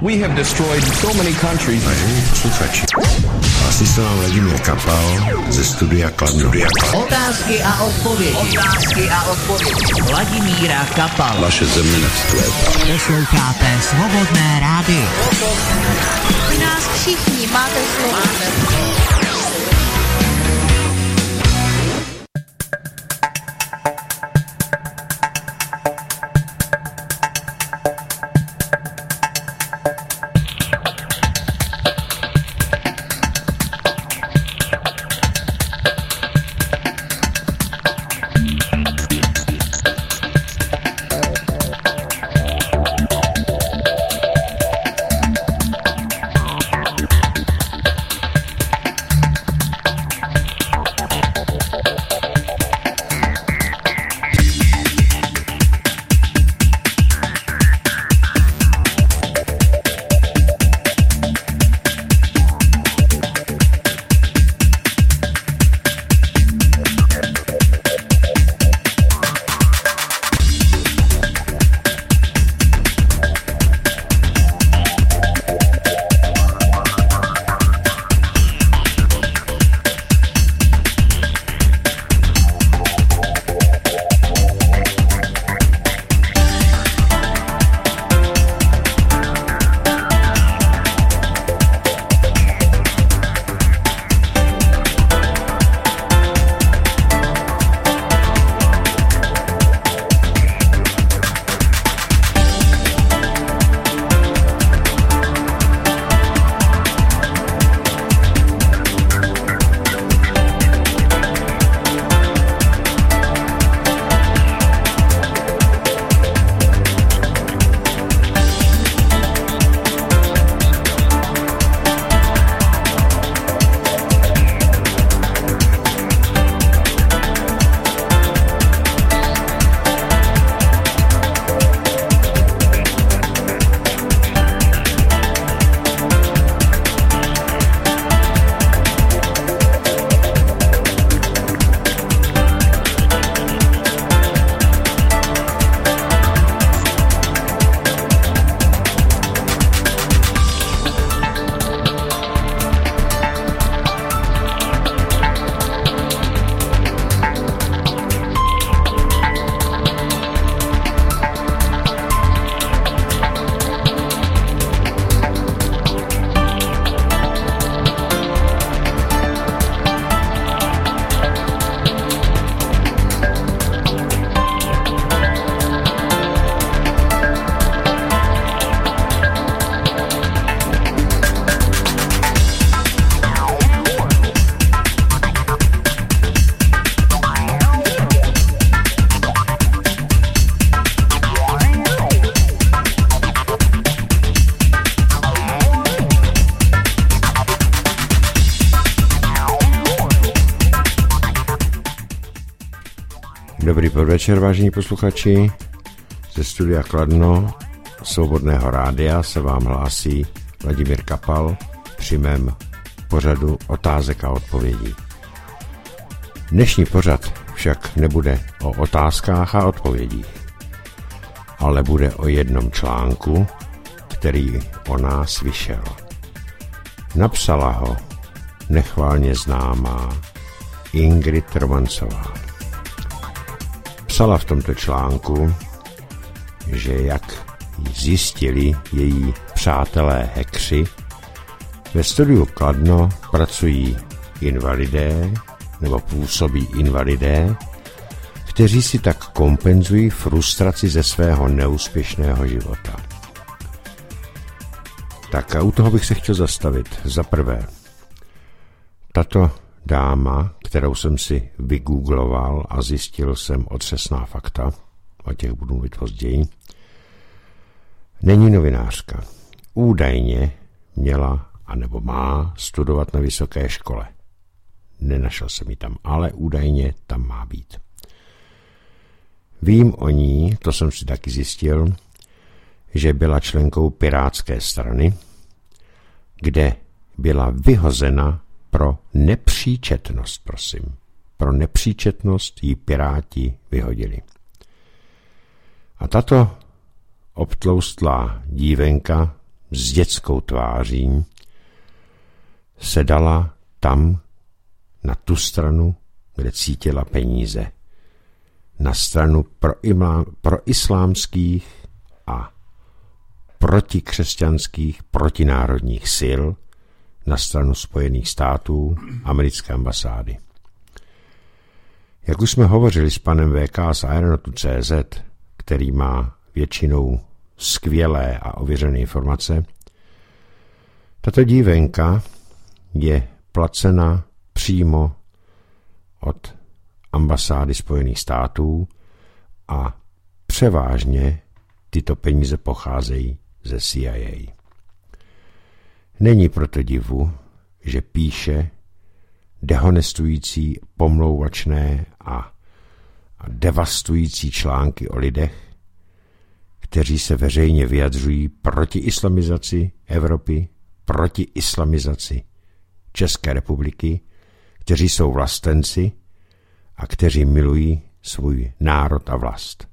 We have destroyed so many countries. Vážení posluchači, hlásí se vám Vladimír Kapal ze studia Kladno. Otázky a odpovědi. Vladimíra Kapal. Vaše země nevzkvétá. Posloucháte Svobodné rádio. Vy nás všichni máte slovo. Dobrý podvečer, vážení posluchači. Ze studia Kladno Svobodného rádia se vám hlásí Vladimír Kapal při mém pořadu otázek a odpovědí. Dnešní pořad však nebude o otázkách a odpovědích, ale bude o jednom článku, který o nás vyšel. Napsala ho nechvalně známá Ingrid Romancová. Psala v tomto článku, že jak zjistili její přátelé hackři, ve studiu Kladno pracují invalidé nebo působí invalidé, kteří si tak kompenzují frustraci ze svého neúspěšného života. Tak a u toho bych se chtěl zastavit. Za prvé, tato dáma, kterou jsem si vygoogloval a zjistil jsem otřesná fakta, o těch budu mluvit později, není novinářka. Údajně měla anebo má studovat na vysoké škole. Nenašel jsem ji tam, ale údajně tam má být. Vím o ní, to jsem si taky zjistil, že byla členkou Pirátské strany, kde byla vyhozena pro nepříčetnost, prosím. Pro nepříčetnost ji Piráti vyhodili. A tato obtloustlá dívenka s dětskou tváří se dala tam na tu stranu, kde cítila peníze. Na stranu pro islámských a protikřesťanských, protinárodních sil, na stranu Spojených států, americké ambasády. Jak už jsme hovořili s panem VK z Aeronotu.cz, který má většinou skvělé a ověřené informace, tato dívenka je placena přímo od ambasády Spojených států a převážně tyto peníze pocházejí ze CIA. Není proto divu, že píše dehonestující, pomlouvačné a devastující články o lidech, kteří se veřejně vyjadřují proti islamizaci Evropy, proti islamizaci České republiky, kteří jsou vlastenci a kteří milují svůj národ a vlast.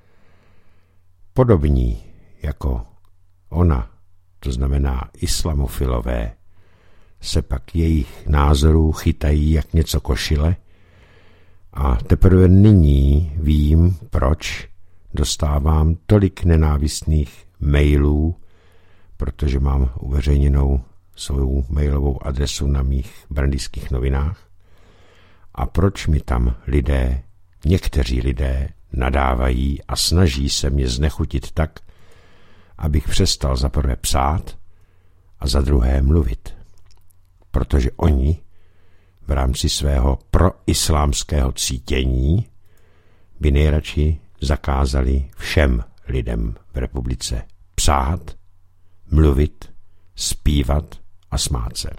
Podobní jako ona, to znamená islamofilové, se pak jejich názorů chytají jak něco košile a teprve nyní vím, proč dostávám tolik nenávistných mailů, protože mám uveřejněnou svou mailovou adresu na mých brandýských novinách a proč mi tam někteří lidé nadávají a snaží se mě znechutit tak, abych přestal za prvé psát a za druhé mluvit. Protože oni v rámci svého proislámského cítění by nejradši zakázali všem lidem v republice psát, mluvit, zpívat a smát se.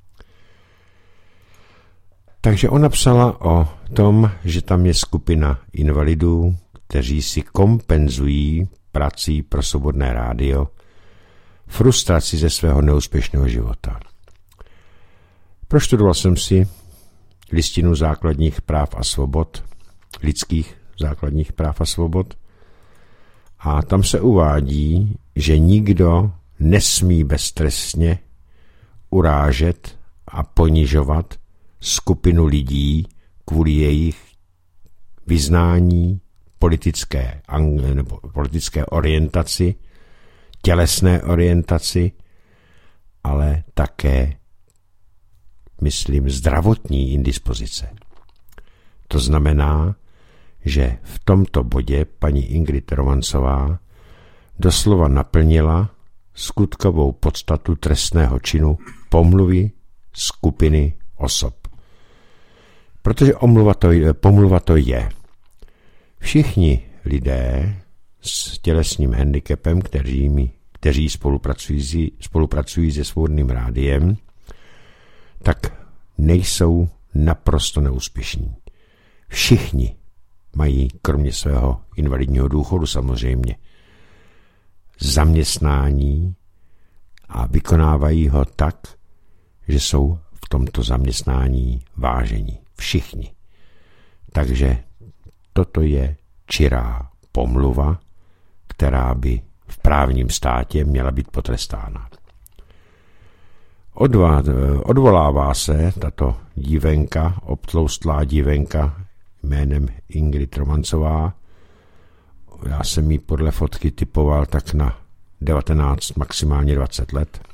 Takže ona psala o tom, že tam je skupina invalidů, kteří si kompenzují prací pro Svobodné rádio frustraci ze svého neúspěšného života. Proštudoval jsem si listinu základních práv a svobod, lidských základních práv a svobod, a tam se uvádí, že nikdo nesmí beztrestně urážet a ponižovat skupinu lidí kvůli jejich vyznání, politické orientaci, tělesné orientaci, ale také, myslím, zdravotní indispozice. To znamená, že v tomto bodě paní Ingrid Romancová doslova naplnila skutkovou podstatu trestného činu pomluvy skupiny osob. Protože pomluva to je. Všichni lidé s tělesným handicapem, kteří spolupracují se Svobodným rádiem, tak nejsou naprosto neúspěšní. Všichni mají, kromě svého invalidního důchodu samozřejmě, zaměstnání a vykonávají ho tak, že jsou v tomto zaměstnání vážení. Všichni. Takže toto je čirá pomluva, která by v právním státě měla být potrestána. Odvolává se tato dívenka, obtloustlá dívenka jménem Ingrid Romancová. Já jsem ji podle fotky typoval tak na 19, maximálně 20 let.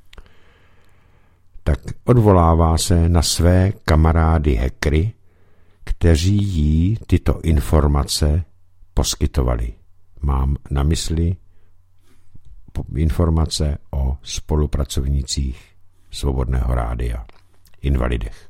Tak odvolává se na své kamarády hackery, kteří jí tyto informace poskytovali. Mám na mysli informace o spolupracovnících Svobodného rádia, invalidech.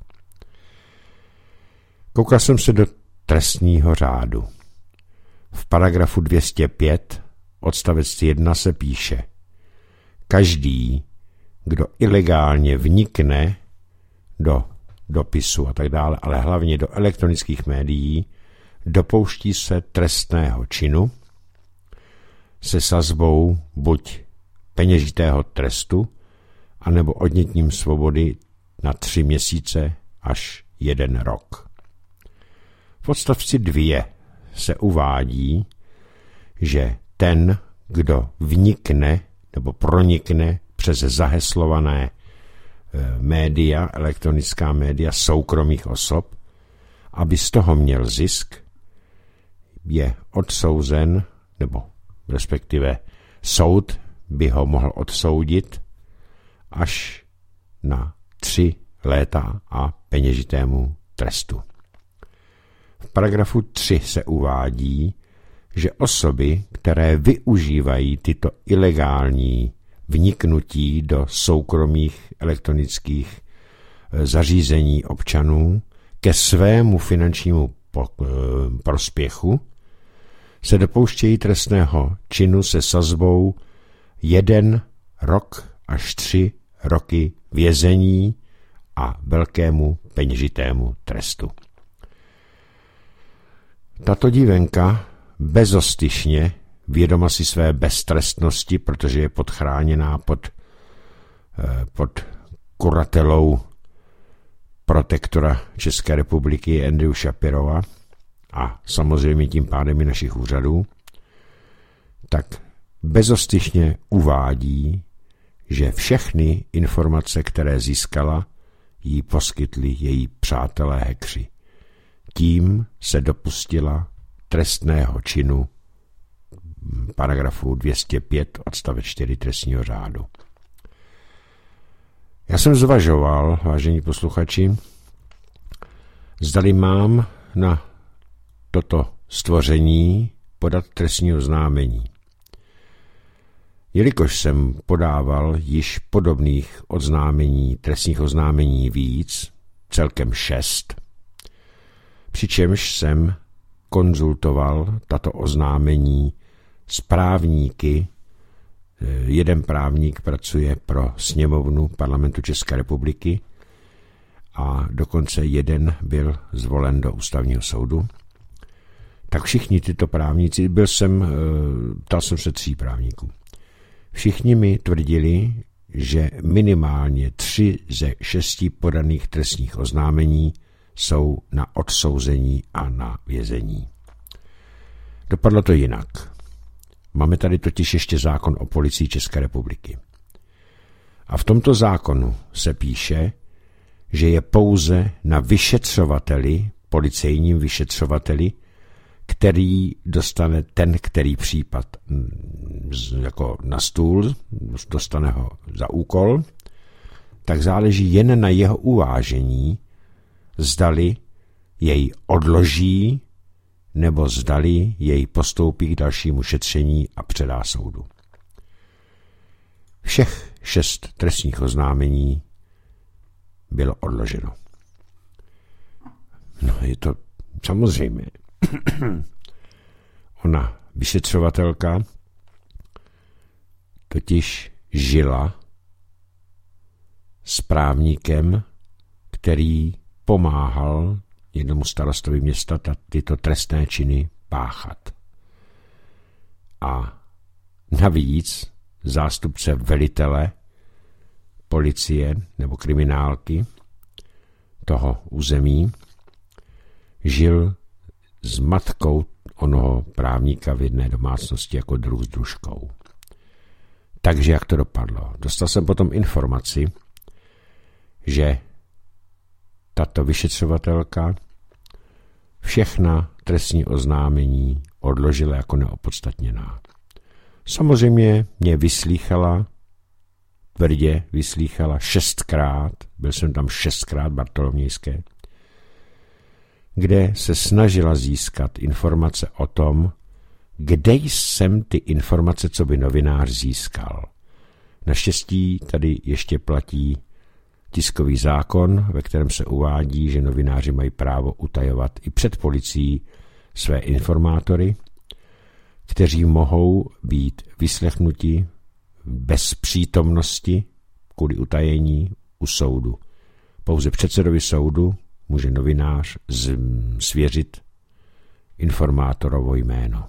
Koukal jsem se do trestního řádu. V paragrafu 205 odstavec 1 se píše: každý, kdo ilegálně vnikne do dopisu a tak dále, ale hlavně do elektronických médií, dopouští se trestného činu se sazbou buď peněžitého trestu, anebo odnětím svobody na 3 měsíce až 1 rok. V odstavci 2 se uvádí, že ten, kdo vnikne nebo pronikne přes zaheslované média, elektronická média soukromých osob, aby z toho měl zisk, je odsouzen, nebo respektive soud by ho mohl odsoudit až na 3 léta a peněžitému trestu. V paragrafu 3 se uvádí, že osoby, které využívají tyto ilegální vniknutí do soukromých elektronických zařízení občanů ke svému finančnímu prospěchu, se dopouštějí trestného činu se sazbou 1 rok až 3 roky vězení a velkému peněžitému trestu. Tato dívenka bezostyšně, vědoma si své beztrestnosti, protože je podchráněná pod kuratelou protektora České republiky Andrew Shapirova a samozřejmě tím pádem i našich úřadů, tak bezostyšně uvádí, že všechny informace, které získala, jí poskytli její přátelé hackři. Tím se dopustila trestného činu paragrafu 205 odstavec 4 trestního řádu. Já jsem zvažoval, vážení posluchači, zdali mám na toto stvoření podat trestní oznámení. Jelikož jsem podával již podobných trestních oznámení víc, celkem 6, přičemž jsem konzultoval tato oznámení s právníky. Jeden právník pracuje pro sněmovnu Parlamentu České republiky a dokonce jeden byl zvolen do ústavního soudu. Tak všichni tyto právníci, ptal jsem se 3 právníků. Všichni mi tvrdili, že minimálně 3 ze 6 podaných trestních oznámení jsou na odsouzení a na vězení. Dopadlo to jinak. Máme tady totiž ještě zákon o policii České republiky. A v tomto zákonu se píše, že je pouze na vyšetřovateli, policejním vyšetřovateli, který dostane ten, který případ jako na stůl, dostane ho za úkol, tak záleží jen na jeho uvážení, zdali jej odloží, nebo zdali jej postoupí k dalšímu šetření a předá soudu. Všech 6 trestních oznámení bylo odloženo. No, je to samozřejmě. Ona, vyšetřovatelka, totiž žila s právníkem, který pomáhal jednomu starostovi města tyto trestné činy páchat. A navíc zástupce velitele policie nebo kriminálky toho území žil s matkou onoho právníka v jedné domácnosti jako druh s družkou. Takže jak to dopadlo? Dostal jsem potom informaci, že tato vyšetřovatelka všechna trestní oznámení odložila jako neopodstatněná. Samozřejmě mě tvrdě vyslýchala 6krát, byl jsem tam 6krát Bartolomějské, kde se snažila získat informace o tom, kde jsem ty informace, co by novinář získal. Naštěstí tady ještě platí tiskový zákon, ve kterém se uvádí, že novináři mají právo utajovat i před policií své informátory, kteří mohou být vyslechnuti bez přítomnosti kvůli utajení u soudu. Pouze předsedovi soudu může novinář svěřit informátorovo jméno.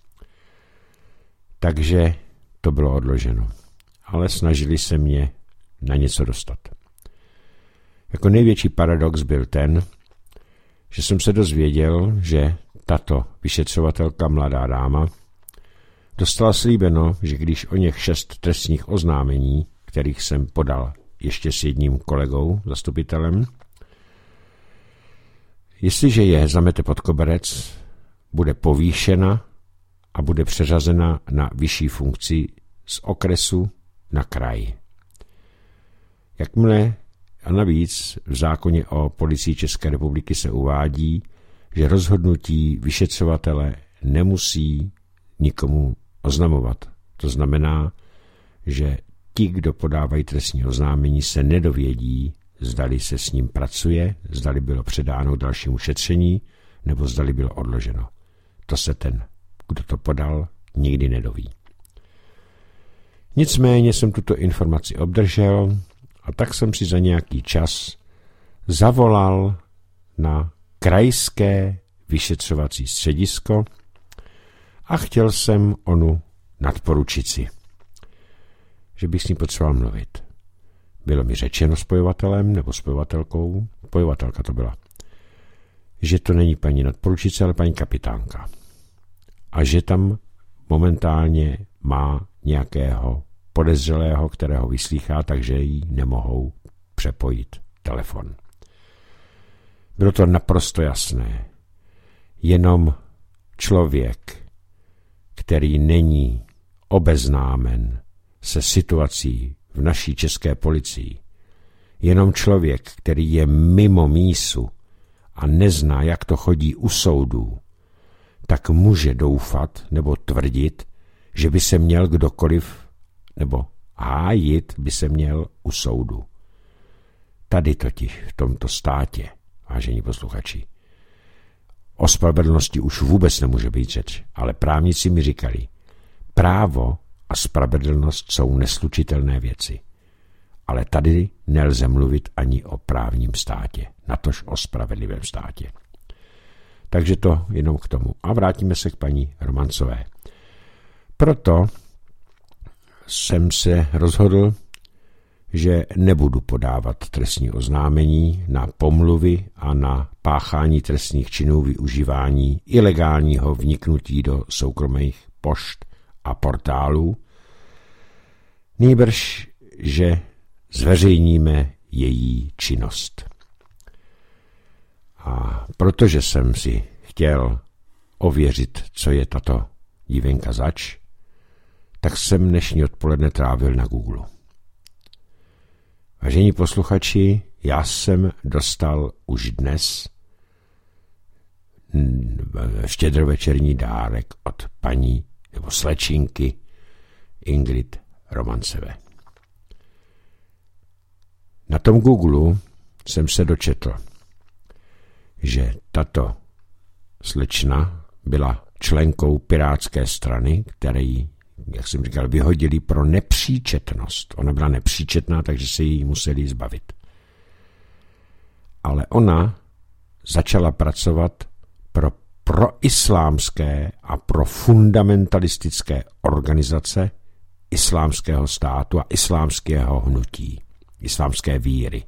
Takže to bylo odloženo. Ale snažili se mě na něco dostat. Jako největší paradox byl ten, že jsem se dozvěděl, že tato vyšetřovatelka, mladá dáma, dostala slíbeno, že když o něch 6 trestních oznámení, kterých jsem podal ještě s jedním kolegou, zastupitelem, jestliže je zamete pod koberec, bude povýšena a bude přeřazena na vyšší funkci z okresu na kraj. Jakmile a navíc v zákoně o Policii České republiky se uvádí, že rozhodnutí vyšetřovatele nemusí nikomu oznamovat. To znamená, že ti, kdo podávají trestní oznámení, se nedovědí, zdali se s ním pracuje, zdali bylo předáno k dalšímu šetření, nebo zdali bylo odloženo. To se ten, kdo to podal, nikdy nedoví. Nicméně jsem tuto informaci obdržel a tak jsem si za nějaký čas zavolal na krajské vyšetřovací středisko a chtěl jsem onu nadporučici, že bych s ní potřeboval mluvit. Bylo mi řečeno spojovatelem nebo spojovatelkou, spojovatelka to byla, že to není paní nadporučice, ale paní kapitánka. A že tam momentálně má nějakého podezřelého, kterého vyslýchá, takže jí nemohou přepojit telefon. Bylo to naprosto jasné. Jenom člověk, který není obeznámen se situací v naší české policii, jenom člověk, který je mimo mísu a nezná, jak to chodí u soudů, tak může doufat nebo tvrdit, že by se měl kdokoliv nebo hájit by se měl u soudu. Tady totiž v tomto státě, vážení posluchači, o spravedlnosti už vůbec nemůže být řeč, ale právníci mi říkali, právo a spravedlnost jsou neslučitelné věci. Ale tady nelze mluvit ani o právním státě, natož o spravedlivém státě. Takže to jenom k tomu. A vrátíme se k paní Romancové. Proto jsem se rozhodl, že nebudu podávat trestní oznámení na pomluvy a na páchání trestných činů využívání ilegálního vniknutí do soukromých pošt a portálů, nýbrž, že zveřejníme její činnost. A protože jsem si chtěl ověřit, co je tato dívenka zač, tak jsem dnešní odpoledne trávil na Google. Vážení posluchači, já jsem dostal už dnes štědrovečerní dárek od paní nebo slečinky Ingrid Romancové. Na tom Google jsem se dočetl, že tato slečna byla členkou Pirátské strany, který, jak jsem říkal, vyhodili pro nepříčetnost. Ona byla nepříčetná, takže se jí museli zbavit. Ale ona začala pracovat pro proislámské a pro fundamentalistické organizace islámského státu a islámského hnutí, islámské víry.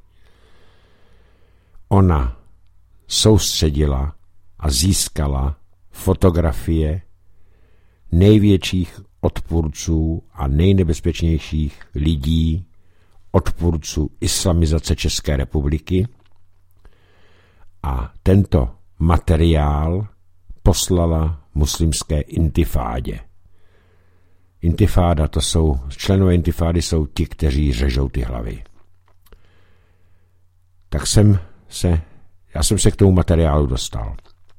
Ona soustředila a získala fotografie největších odpůrců a nejnebezpečnějších lidí, odpůrců islamizace České republiky, a tento materiál poslala muslimské intifádě. Intifáda, to jsou, členové intifády jsou ti, kteří řežou ty hlavy. Tak já jsem se k tomu materiálu dostal.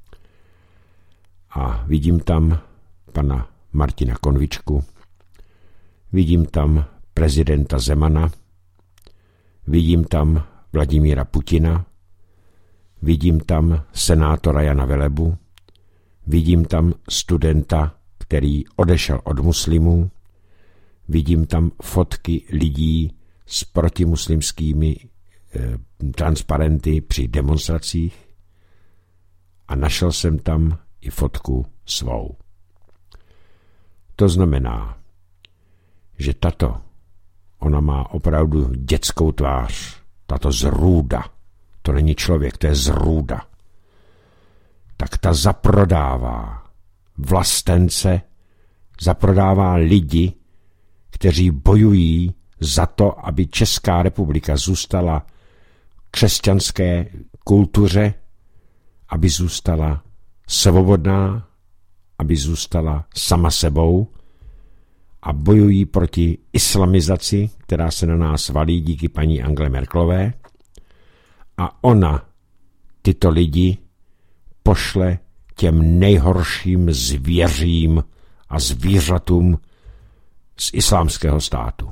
A vidím tam pana Martina Konvičku, vidím tam prezidenta Zemana, vidím tam Vladimíra Putina, vidím tam senátora Jana Velebu, vidím tam studenta, který odešel od muslimů, vidím tam fotky lidí s protimuslimskými transparenty při demonstracích a našel jsem tam i fotku svou. To znamená, že ona má opravdu dětskou tvář, tato zrůda, to není člověk, to je zrůda, tak ta zaprodává vlastence zaprodává lidi, kteří bojují za to, aby Česká republika zůstala křesťanské kultuře, aby zůstala svobodná, aby zůstala sama sebou a bojují proti islamizaci, která se na nás valí díky paní Angele Merkelové a ona tyto lidi pošle těm nejhorším zvěřím a zvířatům z islámského státu.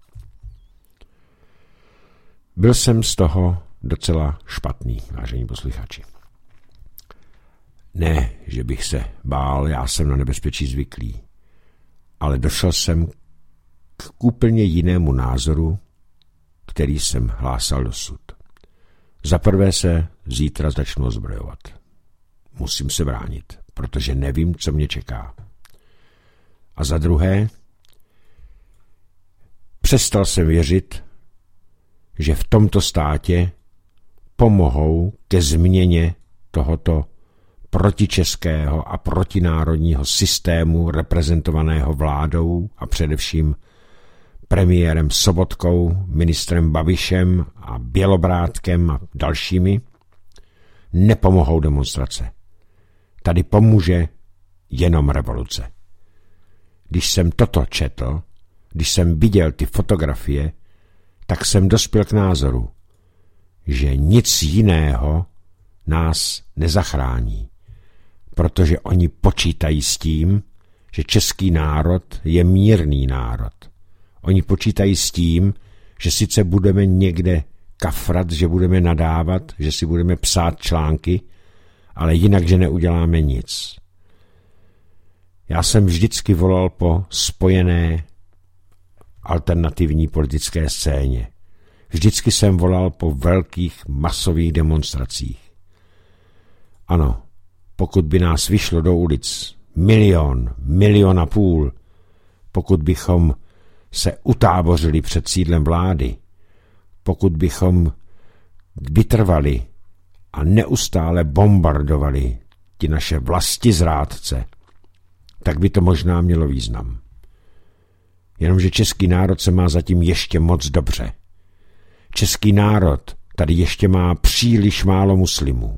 Byl jsem z toho docela špatný, vážení posluchači. Ne, že bych se bál, já jsem na nebezpečí zvyklý, ale došel jsem k úplně jinému názoru, který jsem hlásal dosud. Za prvé se zítra začnu ozbrojovat. Musím se bránit, protože nevím, co mě čeká. A za druhé, přestal jsem věřit, že v tomto státě pomohou ke změně tohoto protičeského a protinárodního systému reprezentovaného vládou a především premiérem Sobotkou, ministrem Babišem a Bělobrádkem a dalšími, nepomohou demonstrace. Tady pomůže jenom revoluce. Když jsem toto četl, když jsem viděl ty fotografie, tak jsem dospěl k názoru, že nic jiného nás nezachrání, protože oni počítají s tím, že český národ je mírný národ. Oni počítají s tím, že sice budeme někde kafrat, že budeme nadávat, že si budeme psát články, ale jinak, že neuděláme nic. Já jsem vždycky volal po spojené alternativní politické scéně. Vždycky jsem volal po velkých masových demonstracích. Ano, pokud by nás vyšlo do ulic 1 milion a půl, pokud bychom se utábořili před sídlem vlády, pokud bychom vytrvali a neustále bombardovali ti naše vlastizrádce, tak by to možná mělo význam. Jenomže český národ se má zatím ještě moc dobře. Český národ tady ještě má příliš málo muslimů.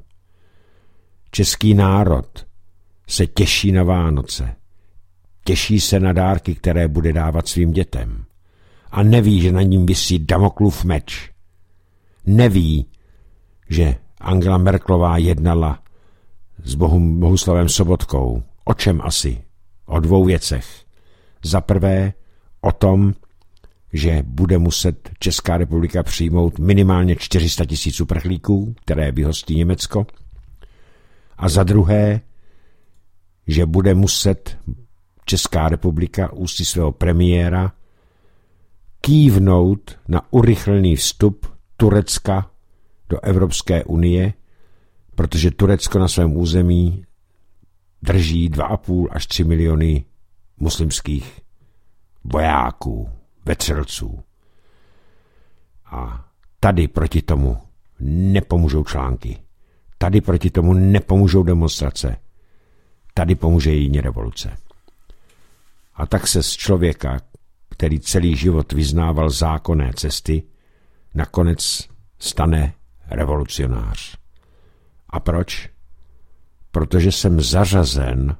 Český národ se těší na Vánoce. Těší se na dárky, které bude dávat svým dětem. A neví, že na ním visí Damoklův meč. Neví, že Angela Merkelová jednala s Bohuslavem Sobotkou. O čem asi? O 2 věcech. Za prvé o tom, že bude muset Česká republika přijmout minimálně 400 000 uprchlíků, které vyhostí Německo. A za druhé, že bude muset Česká republika ústy svého premiéra kývnout na urychlený vstup Turecka do Evropské unie, protože Turecko na svém území drží 2,5 až 3 miliony muslimských vojáků, vetřelců. A tady proti tomu nepomůžou články. Tady proti tomu nepomůžou demonstrace. Tady pomůže jedině revoluce. A tak se z člověka, který celý život vyznával zákonné cesty, nakonec stane revolucionář. A proč? Protože jsem zařazen,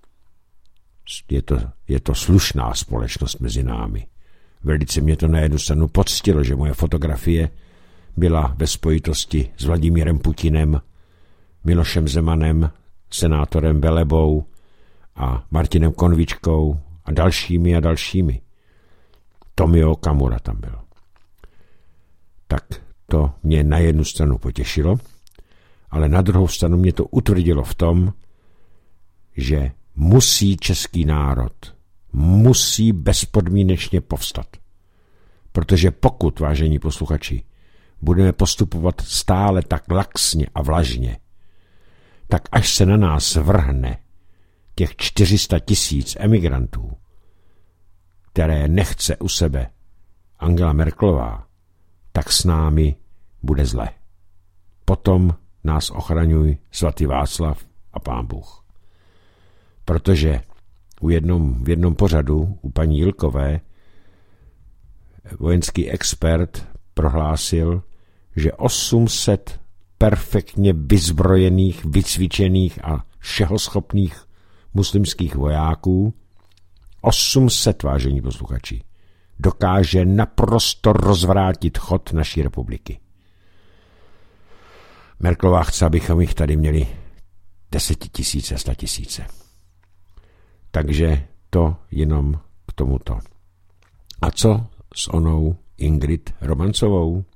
je to slušná společnost mezi námi. Velice mě to na jednu stranu poctilo, že moje fotografie byla ve spojitosti s Vladimírem Putinem, Milošem Zemanem, senátorem Velebou a Martinem Konvičkou a dalšími. Tomio Okamura tam byl. Tak to mě na jednu stranu potěšilo, ale na druhou stranu mě to utvrdilo v tom, že musí český národ, musí bezpodmínečně povstat. Protože pokud, vážení posluchači, budeme postupovat stále tak laxně a vlažně, tak až se na nás vrhne těch 400 000 emigrantů, které nechce u sebe Angela Merkelová, tak s námi bude zle. Potom nás ochraňuj svatý Václav a Pán Bůh. Protože v jednom pořadu u paní Jilkové vojenský expert prohlásil, že 800 perfektně vyzbrojených, vycvičených a všehoschopných muslimských vojáků, 800, vážení posluchači, dokáže naprosto rozvrátit chod naší republiky. Merkelová chce, abychom jich tady měli 10 000, 100 000. Takže to jenom k tomuto. A co s onou Ingrid Romancovou?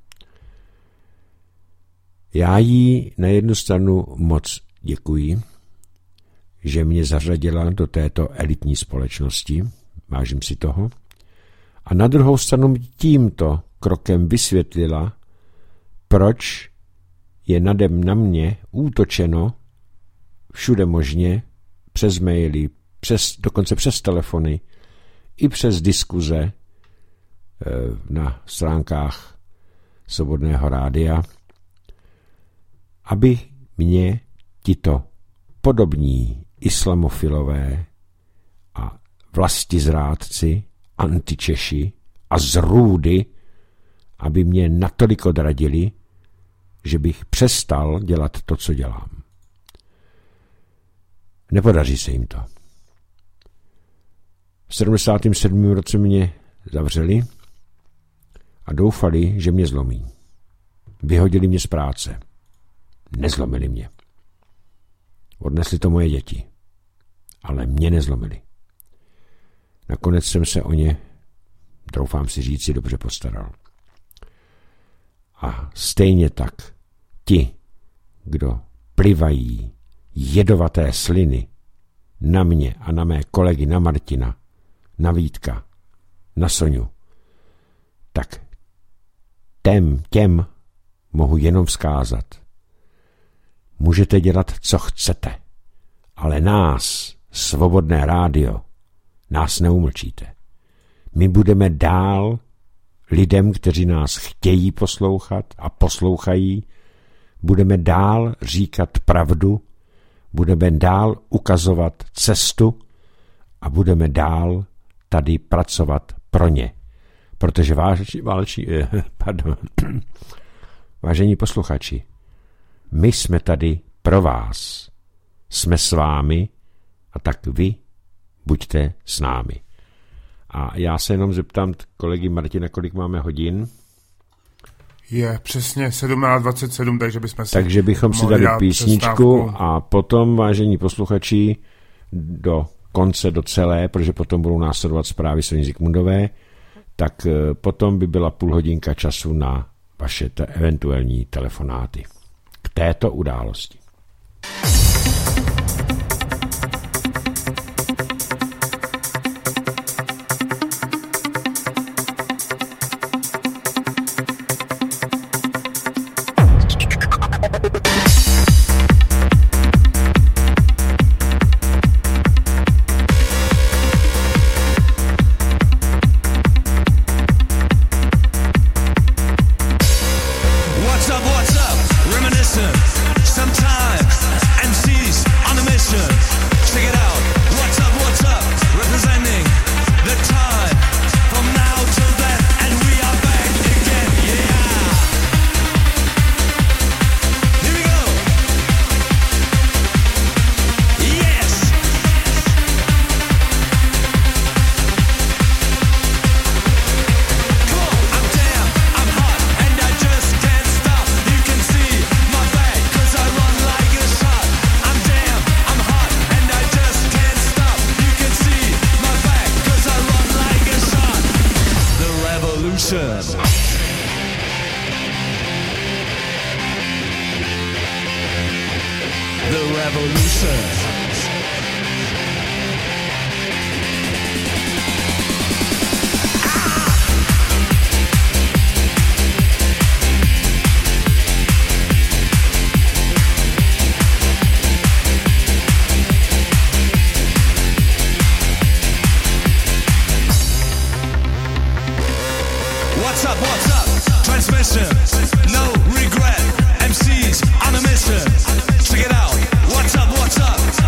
Já jí na jednu stranu moc děkuji, že mě zařadila do této elitní společnosti, vážím si toho, a na druhou stranu tímto krokem vysvětlila, proč je na mě útočeno všude možně, přes maily, dokonce přes telefony, i přes diskuze na stránkách Svobodného rádia, aby mě tito podobní islamofilové a vlastizrádci, antičeši a zrůdy, aby mě natolik odradili, že bych přestal dělat to, co dělám. Nepodaří se jim to. V 77. roce mě zavřeli a doufali, že mě zlomí. Vyhodili mě z práce. Nezlomili mě. Odnesli to moje děti. Ale mě nezlomili. Nakonec jsem se o ně, troufám si říci, dobře postaral. A stejně tak ti, kdo plivají jedovaté sliny na mě a na mé kolegy, na Martina, na Vítka, na Soňu, tak těm mohu jenom vzkázat. Můžete dělat, co chcete, ale nás, Svobodné rádio, nás neumlčíte. My budeme dál lidem, kteří nás chtějí poslouchat a poslouchají, budeme dál říkat pravdu, budeme dál ukazovat cestu a budeme dál tady pracovat pro ně. Protože vážení posluchači, my jsme tady pro vás. Jsme s vámi a tak vy buďte s námi. A já se jenom zeptám kolegy Martina, kolik máme hodin. Je přesně 17:27, takže bychom si dali písničku a potom, vážení posluchači, do konce, do celé, protože potom budou následovat zprávy Soni Zikmundové, tak potom by byla půl hodinka času na vaše eventuální telefonáty k této události. What's up?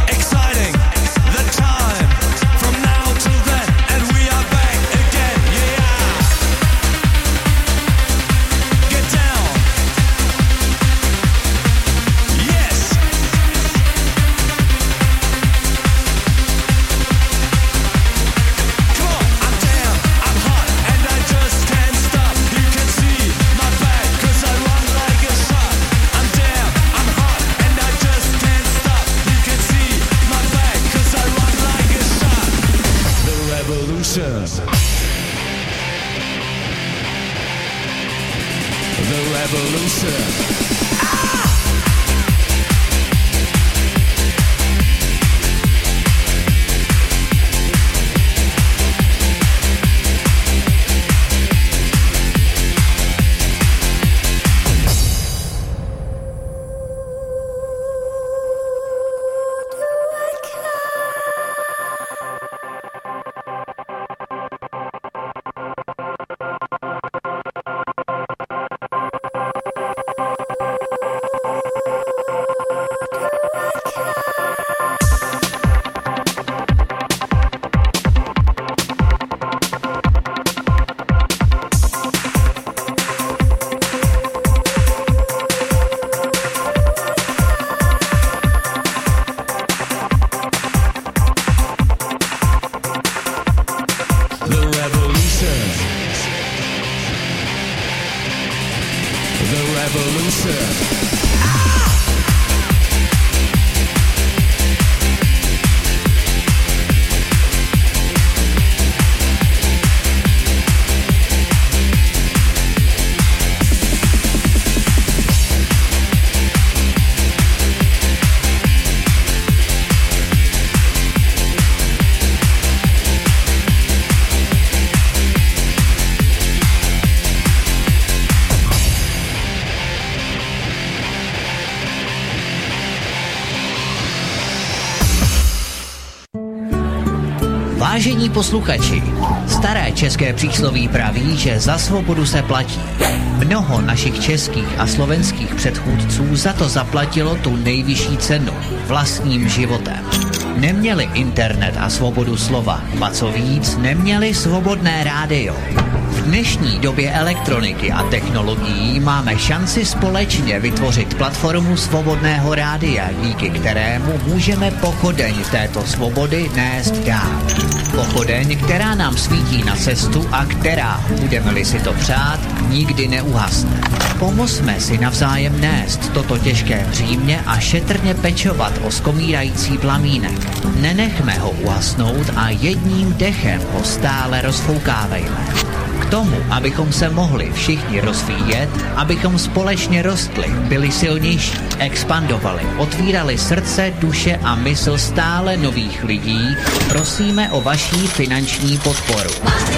Vážení posluchači, staré české přísloví praví, že za svobodu se platí. Mnoho našich českých a slovenských předchůdců za to zaplatilo tu nejvyšší cenu vlastním životem. Neměli internet a svobodu slova, ba co víc, neměli svobodné rádio. V dnešní době elektroniky a technologií máme šanci společně vytvořit platformu svobodného rádia, díky kterému můžeme pochodeň této svobody nést dál. Pochodeň, která nám svítí na cestu a která, budeme-li si to přát, nikdy neuhasne. Pomozme si navzájem nést toto těžké břímě a šetrně pečovat o skomírající plamínek. Nenechme ho uhasnout a jedním dechem ho stále rozfoukávejme. K tomu, abychom se mohli všichni rozvíjet, abychom společně rostli, byli silnější, expandovali, otvírali srdce, duše a mysl stále nových lidí, prosíme o vaší finanční podporu.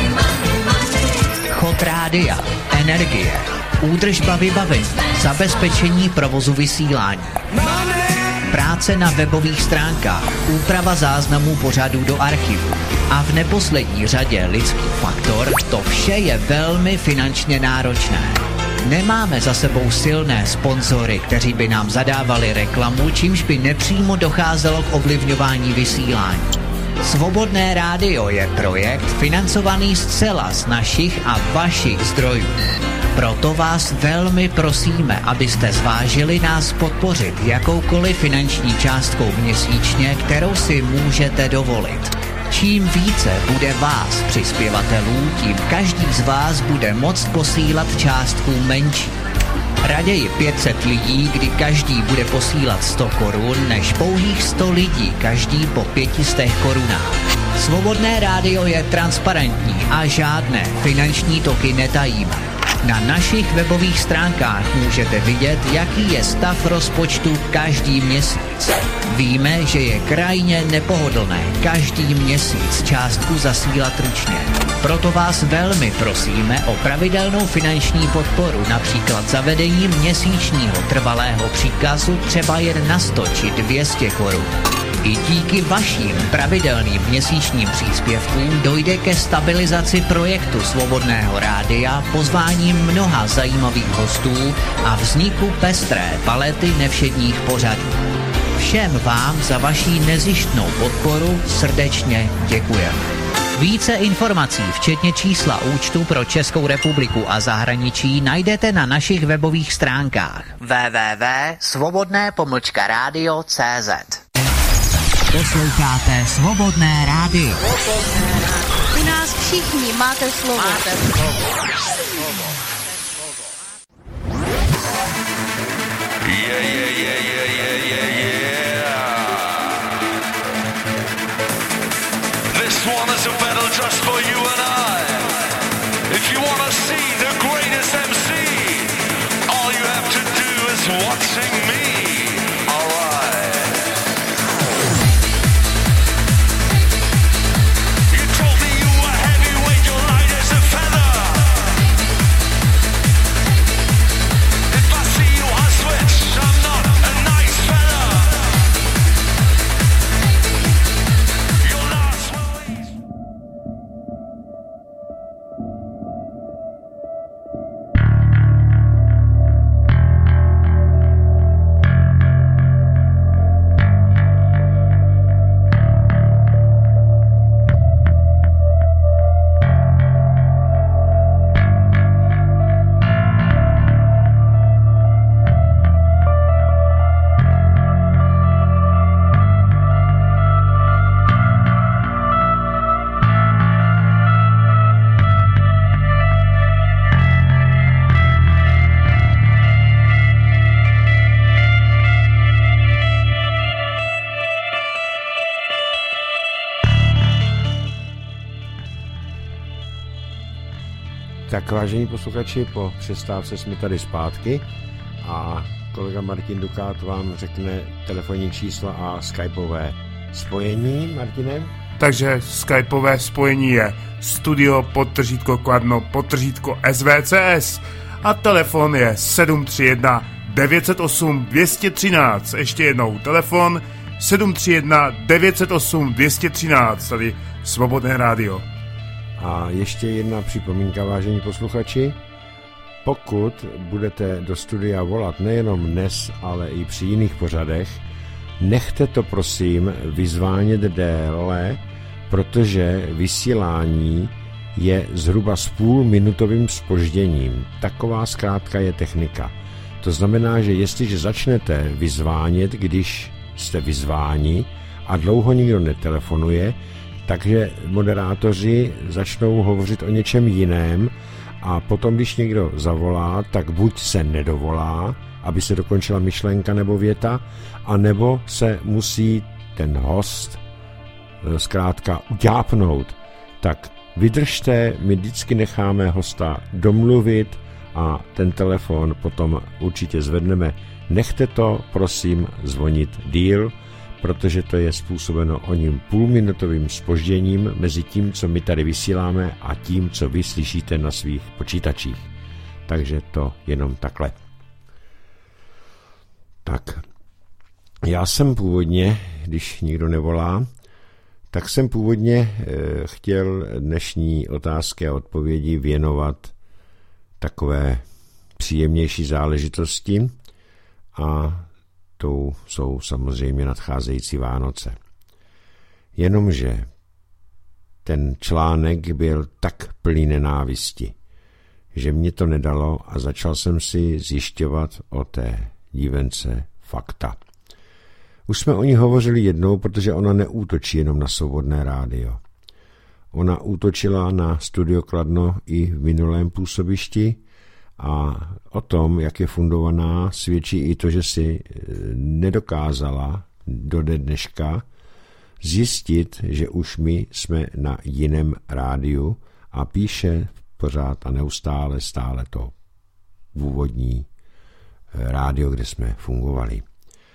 Chod rádia, energie, údržba vybavení, zabezpečení provozu vysílání, práce na webových stránkách, úprava záznamů pořadů do archivu a v neposlední řadě lidský faktor, to vše je velmi finančně náročné. Nemáme za sebou silné sponzory, kteří by nám zadávali reklamu, čímž by nepřímo docházelo k ovlivňování vysílání. Svobodné rádio je projekt financovaný zcela z našich a vašich zdrojů. Proto vás velmi prosíme, abyste zvážili nás podpořit jakoukoliv finanční částkou měsíčně, kterou si můžete dovolit. Čím více bude vás přispěvatelů, tím každý z vás bude moct posílat částku menší. Raději 500 lidí, kdy každý bude posílat 100 korun, než pouhých 100 lidí, každý po 500 korunách. Svobodné rádio je transparentní a žádné finanční toky netajíme. Na našich webových stránkách můžete vidět, jaký je stav rozpočtu každý měsíc. Víme, že je krajně nepohodlné každý měsíc částku zasílat ručně. Proto vás velmi prosíme o pravidelnou finanční podporu, například zavedením měsíčního trvalého příkazu třeba jen na 100 či 200 korun. I díky vašim pravidelným měsíčním příspěvkům dojde ke stabilizaci projektu Svobodného rádia, pozváním mnoha zajímavých hostů a vzniku pestré palety nevšedních pořadů. Všem vám za vaši nezištnou podporu srdečně děkujeme. Více informací, včetně čísla účtu pro Českou republiku a zahraničí, najdete na našich webových stránkách www.svobodné-radio.cz. Posloucháte Svobodné rádio. U nás všichni máte slovo. This one is a battle just for you and I. If you wanna see the greatest MC, Tak vážení posluchači, po přestávce jsme tady zpátky a kolega Martin Dukát vám řekne telefonní číslo a skypové spojení. Martine? Takže skypové spojení je studio_Kladno_SVCS a telefon je 731 908 213. Ještě jednou telefon 731 908 213, tady Svobodné rádio. A ještě jedna připomínka, vážení posluchači. Pokud budete do studia volat nejenom dnes, ale i při jiných pořadech, nechte to prosím vyzvánět déle, protože vysílání je zhruba s půlminutovým zpožděním. Taková zkrátka je technika. To znamená, že jestliže začnete vyzvánět, když jste vyzváni a dlouho nikdo netelefonuje, takže moderátoři začnou hovořit o něčem jiném a potom, když někdo zavolá, tak buď se nedovolá, aby se dokončila myšlenka nebo věta, anebo se musí ten host zkrátka utápnout. Tak vydržte, my vždycky necháme hosta domluvit a ten telefon potom určitě zvedneme. Nechte to, prosím, zvonit díl, protože to je způsobeno oním půlminutovým zpožděním mezi tím, co my tady vysíláme a tím, co vy slyšíte na svých počítačích. Takže to jenom takhle. Tak, já jsem původně, když nikdo nevolá, tak jsem původně chtěl dnešní otázky a odpovědi věnovat takové příjemnější záležitosti a tou jsou samozřejmě nadcházející Vánoce. Jenomže ten článek byl tak plný nenávisti, že mě to nedalo a začal jsem si zjišťovat o té dívence fakta. Už jsme o ní hovořili jednou, protože ona neútočí jenom na Svobodné rádio. Ona útočila na Studio Kladno i v minulém působišti a o tom, jak je fundovaná, svědčí i to, že si nedokázala do dneška zjistit, že už my jsme na jiném rádiu a píše pořád a neustále stále to původní rádio, kde jsme fungovali.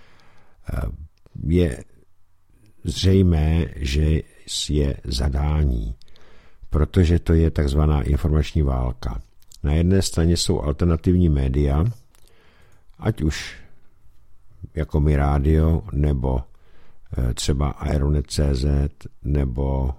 Je zřejmé, že je zadání, protože to je takzvaná informační válka. Na jedné straně jsou alternativní média, ať už jako My rádio, nebo třeba Aeronet.cz, nebo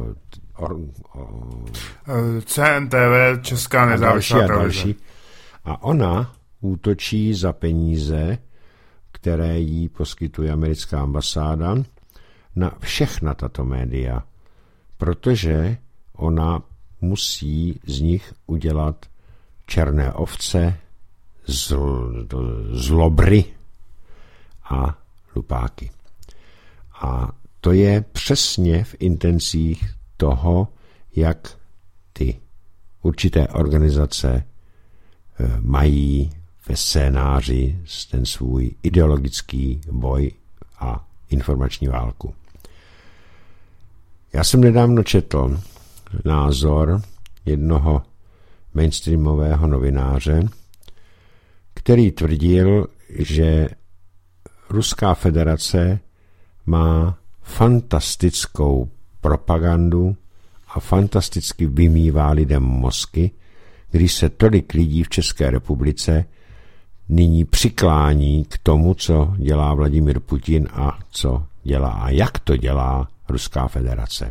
CNTV, Česká nezávislá televize. A ona útočí za peníze, které jí poskytuje americká ambasáda, na všechna tato média, protože ona musí z nich udělat černé ovce, zlobry a lupáky. A to je přesně v intencích toho, jak ty určité organizace mají ve scénáři ten svůj ideologický boj a informační válku. Já jsem nedávno četl názor jednoho mainstreamového novináře, který tvrdil, že Ruská federace má fantastickou propagandu a fantasticky vymývá lidem mozky, když se tolik lidí v České republice nyní přiklání k tomu, co dělá Vladimír Putin a co dělá a jak to dělá Ruská federace.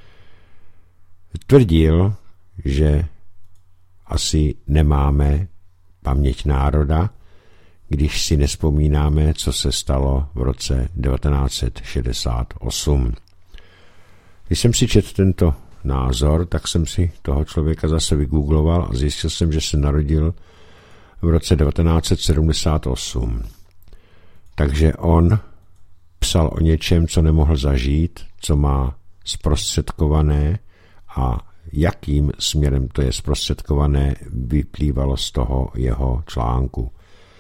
Tvrdil, že asi nemáme paměť národa, když si nespomínáme, co se stalo v roce 1968. Když jsem si četl tento názor, tak jsem si toho člověka zase vygoogloval a zjistil jsem, že se narodil v roce 1978. Takže on psal o něčem, co nemohl zažít, co má zprostředkované a jakým směrem to je zprostředkované, vyplývalo z toho jeho článku.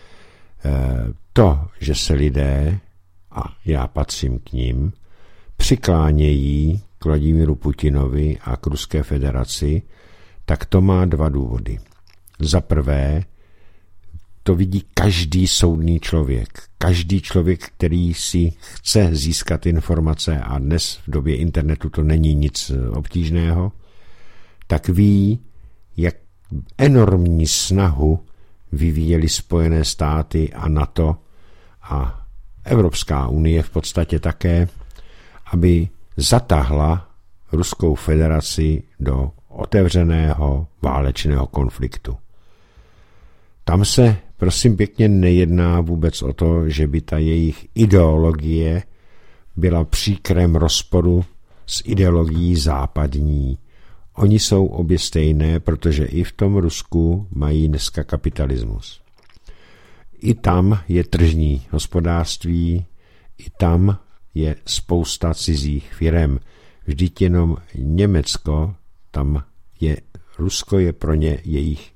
To, že se lidé, a já patřím k nim, přiklánějí k Vladimíru Putinovi a k Ruské federaci, tak to má dva důvody. Za prvé, to vidí každý soudný člověk. Každý člověk, který si chce získat informace, a dnes v době internetu to není nic obtížného, tak ví, jak enormní snahu vyvíjeli Spojené státy a NATO a Evropská unie v podstatě také, aby zatáhla Ruskou federaci do otevřeného válečného konfliktu. Tam se, prosím pěkně, nejedná vůbec o to, že by ta jejich ideologie byla příkrém rozporu s ideologií západní. Oni jsou obě stejné, protože i v tom Rusku mají dneska kapitalismus. I tam je tržní hospodářství, i tam je spousta cizích firem. Vždyť jenom Německo, tam je, Rusko je pro ně jejich,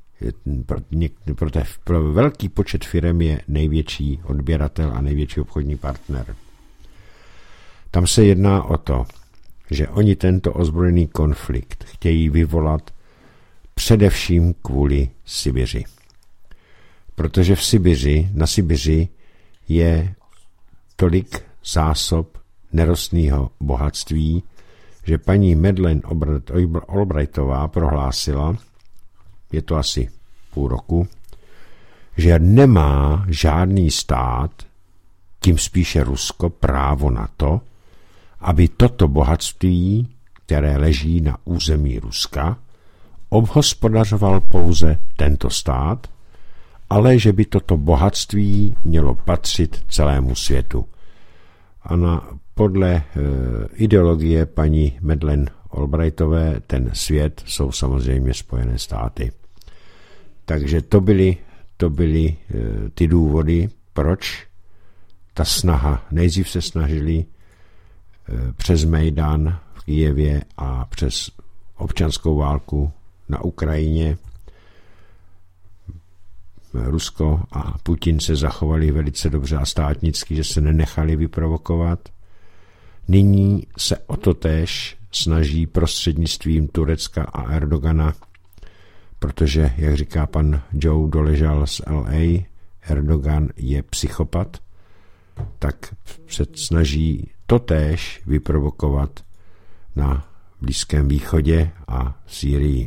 pro velký počet firem je největší odběratel a největší obchodní partner. Tam se jedná o to, že oni tento ozbrojený konflikt chtějí vyvolat především kvůli Sibiři. Protože na Sibiři je tolik zásob nerostného bohatství, že paní Madeleine Albrightová prohlásila, je to asi půl roku, že nemá žádný stát, tím spíše Rusko, právo na to, aby toto bohatství, které leží na území Ruska, obhospodařoval pouze tento stát, ale že by toto bohatství mělo patřit celému světu. A podle ideologie paní Madeleine Albrightové ten svět jsou samozřejmě Spojené státy. Takže to byly ty důvody, proč ta snaha. Nejdřív se snažili přes Majdan v Kyjevě a přes občanskou válku na Ukrajině. Rusko a Putin se zachovali velice dobře a státnicky, že se nenechali vyprovokovat. Nyní se o to též snaží prostřednictvím Turecka a Erdogana, protože, jak říká pan Joe Doležal z LA, Erdogan je psychopat, tak se snaží totéž vyprovokovat na Blízkém východě a v Sýrii.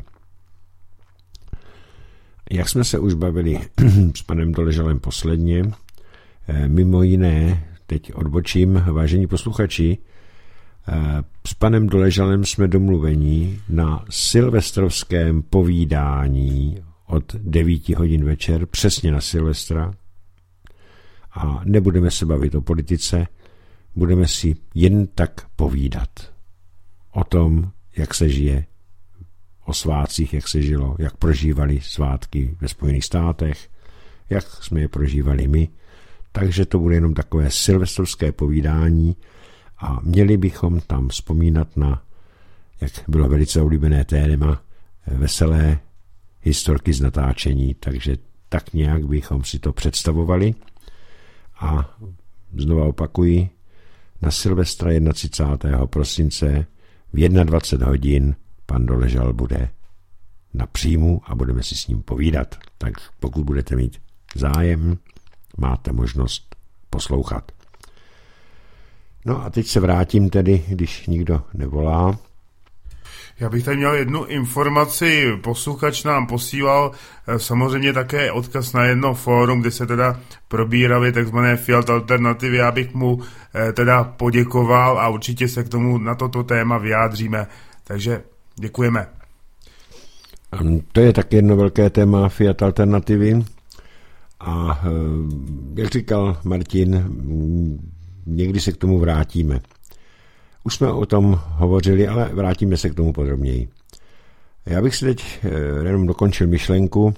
Jak jsme se už bavili s panem Doležalem posledně, mimo jiné, teď odbočím, vážení posluchači, s panem Doležalem jsme domluveni na silvestrovském povídání od 9 hodin večer, přesně na Silvestra, a nebudeme se bavit o politice, budeme si jen tak povídat o tom, jak se žije, o svátcích, jak se žilo, jak prožívali svátky ve Spojených státech, jak jsme je prožívali my. Takže to bude jenom takové silvestrovské povídání a měli bychom tam vzpomínat na, jak bylo velice oblíbené téma, veselé historky z natáčení, takže tak nějak bychom si to představovali. A znova opakuji, na Silvestra 31. prosince v 21 hodin pan Doležal bude na příjmu a budeme si s ním povídat. Tak pokud budete mít zájem, máte možnost poslouchat. No a teď se vrátím tedy, když nikdo nevolá. Já bych tady měl jednu informaci, posluchač nám posílal samozřejmě také odkaz na jedno fórum, kde se teda probíraly takzvané Fiat alternativy. Já bych mu teda poděkoval a určitě se k tomu na toto téma vyjádříme. Takže děkujeme. To je také jedno velké téma Fiat alternativy a jak říkal Martin, někdy se k tomu vrátíme. Už jsme o tom hovořili, ale vrátíme se k tomu podrobněji. Já bych si teď jenom dokončil myšlenku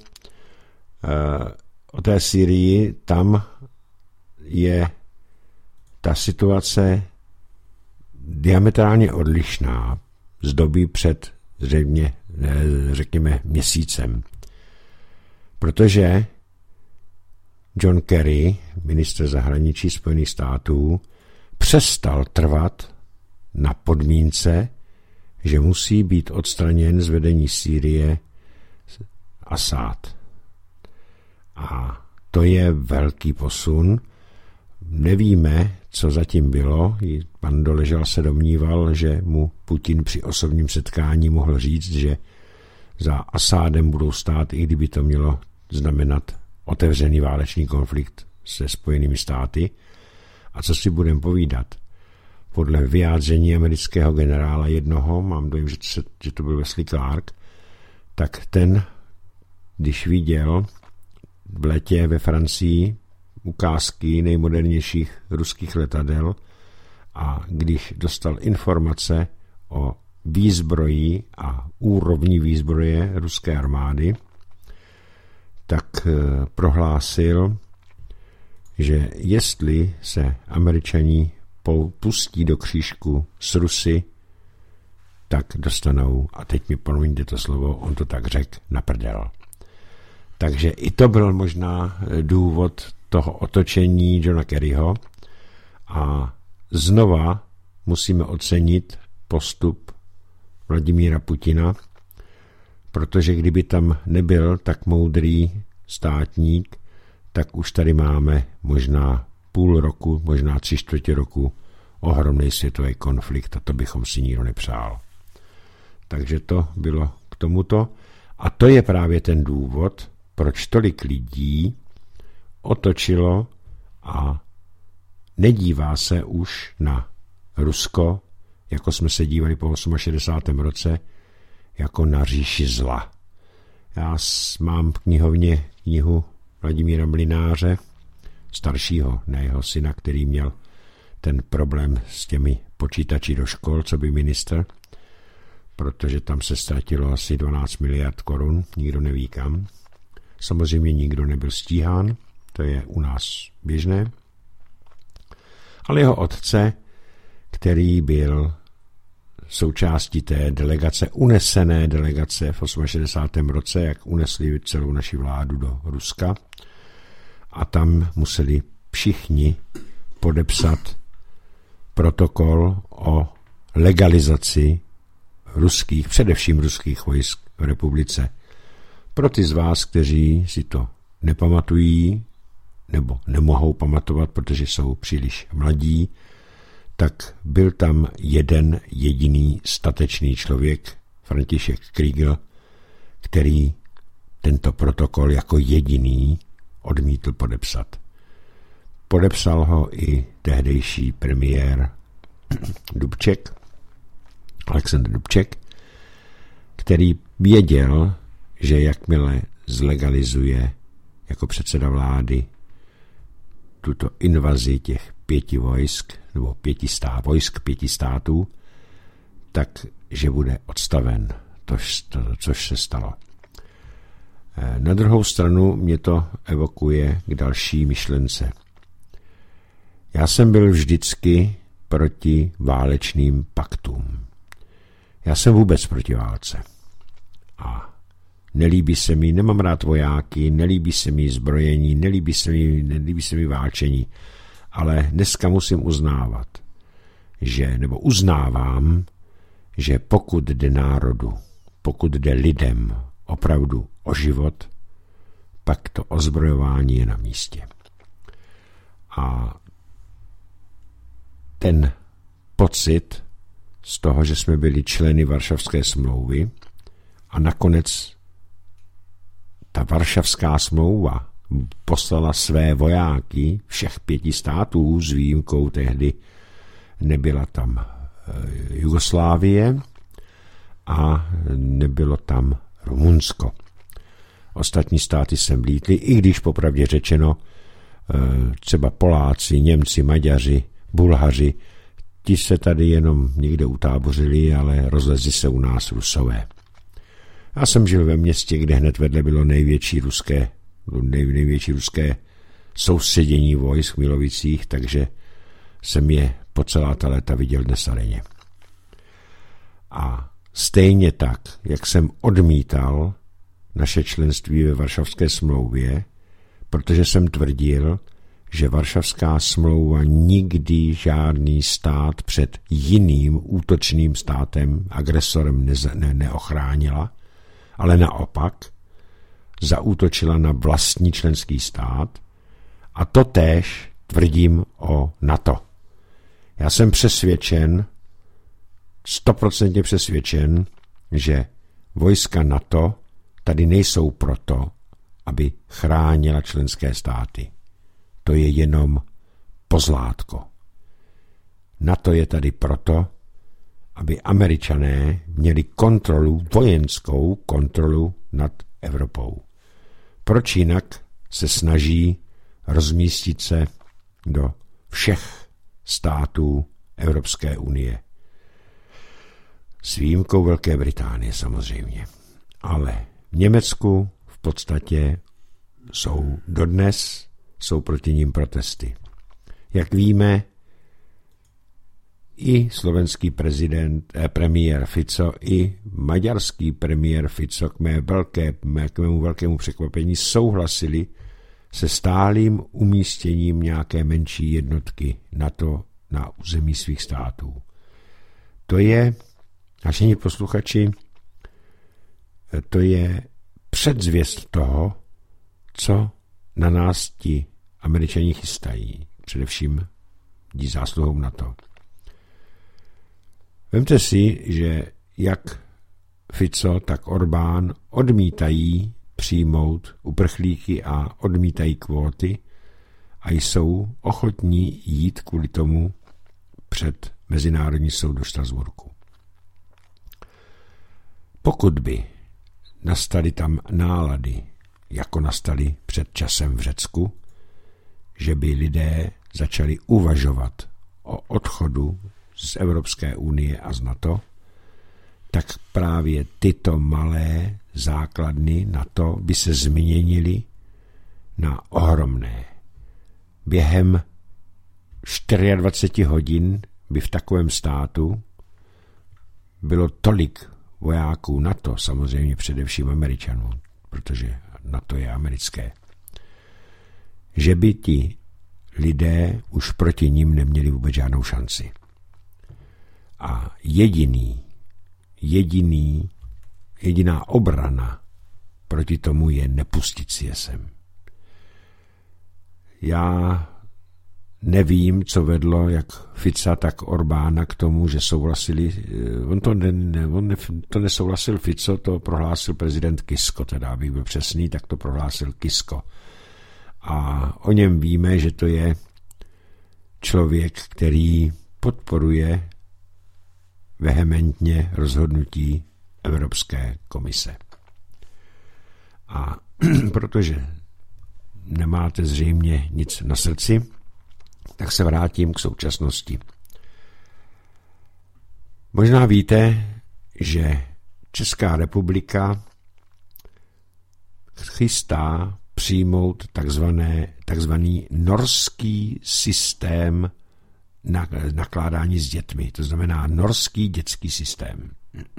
o té Sýrii. Tam je ta situace diametrálně odlišná z doby před zřejmě, řekněme, měsícem. Protože John Kerry, ministr zahraničí Spojených států, přestal trvat na podmínce, že musí být odstraněn z vedení Sýrie Asad. A to je velký posun. Nevíme, co zatím bylo. Pan Doležal se domníval, že mu Putin při osobním setkání mohl říct, že za Asádem budou stát, i kdyby to mělo znamenat otevřený válečný konflikt se Spojenými státy. A co si budeme povídat? Podle vyjádření amerického generála jednoho, mám dojem, že to byl Wesley Clark, tak ten, když viděl v létě ve Francii ukázky nejmodernějších ruských letadel a když dostal informace o výzbroji a úrovni výzbroje ruské armády, tak prohlásil, že jestli se Američani pustí do křížku s Rusy, tak dostanou, a teď mi promiňte to slovo, on to tak řekl, na prdel. Takže i to byl možná důvod toho otočení Johna Kerryho a znova musíme ocenit postup Vladimíra Putina, protože kdyby tam nebyl tak moudrý státník, tak už tady máme možná půl roku, možná 3/4 roku ohromný světový konflikt a to bychom si nikdo nepřál. Takže to bylo k tomuto. A to je právě ten důvod, proč tolik lidí otočilo a nedívá se už na Rusko, jako jsme se dívali po 68. roce, jako na říši zla. Já mám v knihovně knihu Vladimíra Mlynáře, staršího, ne jeho syna, který měl ten problém s těmi počítači do škol, co by ministr, protože tam se ztratilo asi 12 miliard korun, nikdo neví kam. Samozřejmě nikdo nebyl stíhán, to je u nás běžné. Ale jeho otce, který byl součástí té delegace, unesené delegace v 68. roce, jak unesli celou naši vládu do Ruska, a tam museli všichni podepsat protokol o legalizaci ruských, především ruských vojsk v republice. Pro ty z vás, kteří si to nepamatují nebo nemohou pamatovat, protože jsou příliš mladí, tak byl tam jeden jediný statečný člověk, František Kriegel, který tento protokol jako jediný odmítl podepsat. Podepsal ho i tehdejší premiér Dubček, Alexandr Dubček, který věděl, že jakmile zlegalizuje jako předseda vlády tuto invazi těch 5 vojsk, nebo 5 států, tak že bude odstaven, což se stalo. Na druhou stranu mě to evokuje k další myšlence. Já jsem byl vždycky proti válečným paktům. Já jsem vůbec proti válce. A nelíbí se mi, nemám rád vojáky, nelíbí se mi zbrojení, nelíbí se mi válčení. Ale dneska musím uznávat, uznávám, že pokud jde národu, pokud jde lidem opravdu o život, pak to ozbrojování je na místě. A ten pocit z toho, že jsme byli členy Varšavské smlouvy a nakonec ta Varšavská smlouva poslala své vojáky všech 5 států s výjimkou tehdy nebyla tam Jugoslávie a nebylo tam Rumunsko. Ostatní státy sem vlítly, i když popravdě řečeno třeba Poláci, Němci, Maďaři, Bulhaři, ti se tady jenom někde utábořili, ale rozlezli se u nás Rusové. Já jsem žil ve městě, kde hned vedle bylo největší ruské soustředění vojsk v Milovicích, takže jsem je po celá ta léta viděl dnes a denně. A stejně tak, jak jsem odmítal naše členství ve Varšavské smlouvě, protože jsem tvrdil, že Varšavská smlouva nikdy žádný stát před jiným útočným státem, agresorem neochránila, ale naopak zaútočila na vlastní členský stát a to též tvrdím o NATO. Já jsem přesvědčen, 100% přesvědčen, že vojska NATO tady nejsou proto, aby chránila členské státy. To je jenom pozlátko. NATO je tady proto, aby Američané měli kontrolu, vojenskou kontrolu nad Evropou. Proč jinak se snaží rozmístit se do všech států Evropské unie? S výjimkou Velké Británie samozřejmě. Ale v Německu v podstatě jsou proti ním protesty. Jak víme, i slovenský premiér Fico, i maďarský premiér Fico k mému velkému překvapení souhlasili se stálým umístěním nějaké menší jednotky NATO na území svých států. To je, vážení posluchači, to je předzvěst toho, co na nás ti Američani chystají, především díky zásluhou NATO. Vemte si, že jak Fico, tak Orbán odmítají přijmout uprchlíky a odmítají kvóty a jsou ochotní jít kvůli tomu před Mezinárodní soud do Štrasburku. Pokud by nastaly tam nálady, jako nastaly před časem v Řecku, že by lidé začali uvažovat o odchodu z Evropské unie a z NATO, tak právě tyto malé základny NATO by se změnily na ohromné. Během 24 hodin by v takovém státu bylo tolik vojáků NATO, samozřejmě především Američanů, protože NATO je americké, že by ti lidé už proti nim neměli vůbec žádnou šanci. A jediná obrana proti tomu je nepustit si je sem. Já nevím, co vedlo jak Fica, tak Orbána k tomu, že souhlasili. On to nesouhlasil Fico, to prohlásil prezident Kisko, teda abych byl přesný, tak to prohlásil Kisko. A o něm víme, že to je člověk, který podporuje vehementně rozhodnutí Evropské komise. A protože nemáte zřejmě nic na srdci, tak se vrátím k současnosti. Možná víte, že Česká chystá přijmout takzvaný norský systém nakládání s dětmi. To znamená norský dětský systém.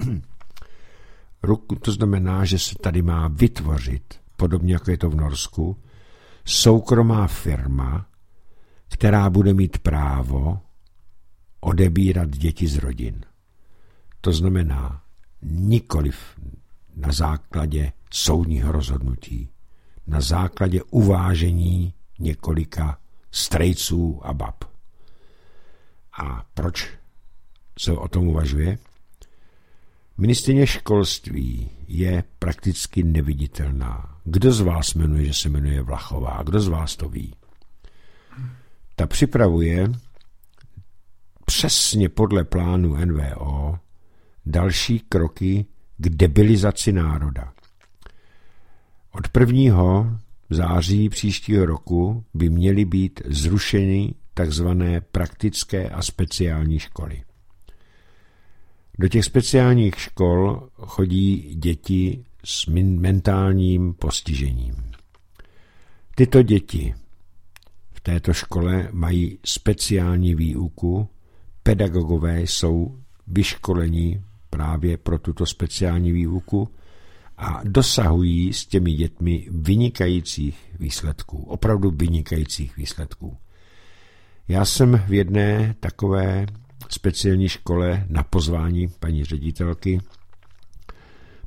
To znamená, že se tady má vytvořit, podobně jako je to v Norsku, soukromá firma, která bude mít právo odebírat děti z rodin. To znamená nikoliv na základě soudního rozhodnutí, na základě uvážení několika strejců a bab. A proč se o tom uvažuje? Ministryně školství je prakticky neviditelná. Kdo z vás jmenuje, že se jmenuje Vlachová? Kdo z vás to ví? Ta připravuje přesně podle plánu NVO další kroky k debilizaci národa. Od 1. září příštího roku by měly být zrušeny takzvané praktické a speciální školy. Do těch speciálních škol chodí děti s mentálním postižením. Tyto děti v této škole mají speciální výuku, pedagogové jsou vyškoleni právě pro tuto speciální výuku a dosahují s těmi dětmi vynikajících výsledků, opravdu vynikajících výsledků. Já jsem v jedné takové speciální škole na pozvání paní ředitelky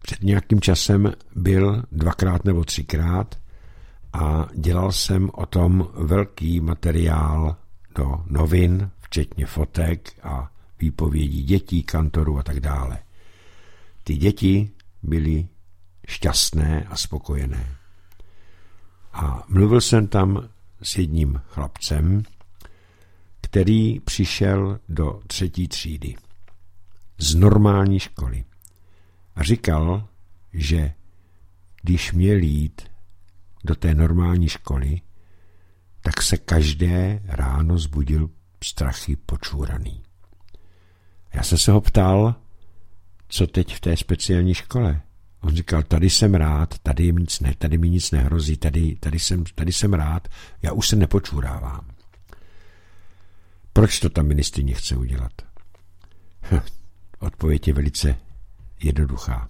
Před nějakým časem byl 2x nebo 3x a dělal jsem o tom velký materiál do novin, včetně fotek a výpovědí dětí, kantorů a tak dále. Ty děti byly šťastné a spokojené. A mluvil jsem tam s jedním chlapcem, který přišel do 3. třídy z normální školy a říkal, že když měl jít do té normální školy, tak se každé ráno zbudil strachy počůraný. Já jsem se ho ptal, co teď v té speciální škole. On říkal, tady jsem rád, tady mi nic nehrozí, tady jsem rád, já už se nepočůrávám. Proč to ta ministryně chce udělat? Odpověď je velice jednoduchá.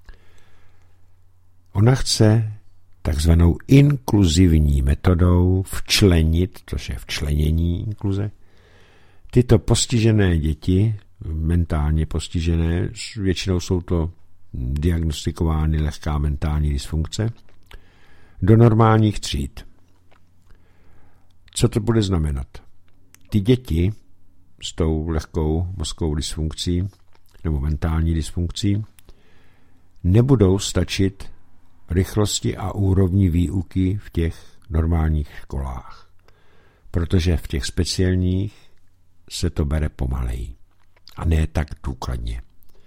Ona chce takzvanou inkluzivní metodou včlenit, což je včlenění inkluze, tyto postižené děti, mentálně postižené, většinou jsou to diagnostikovány lehká mentální dysfunkce, do normálních tříd. Co to bude znamenat? Ty děti s tou lehkou mozkovou dysfunkcí nebo mentální dysfunkcí nebudou stačit rychlosti a úrovni výuky v těch normálních školách, protože v těch speciálních se to bere pomaleji a ne tak důkladně.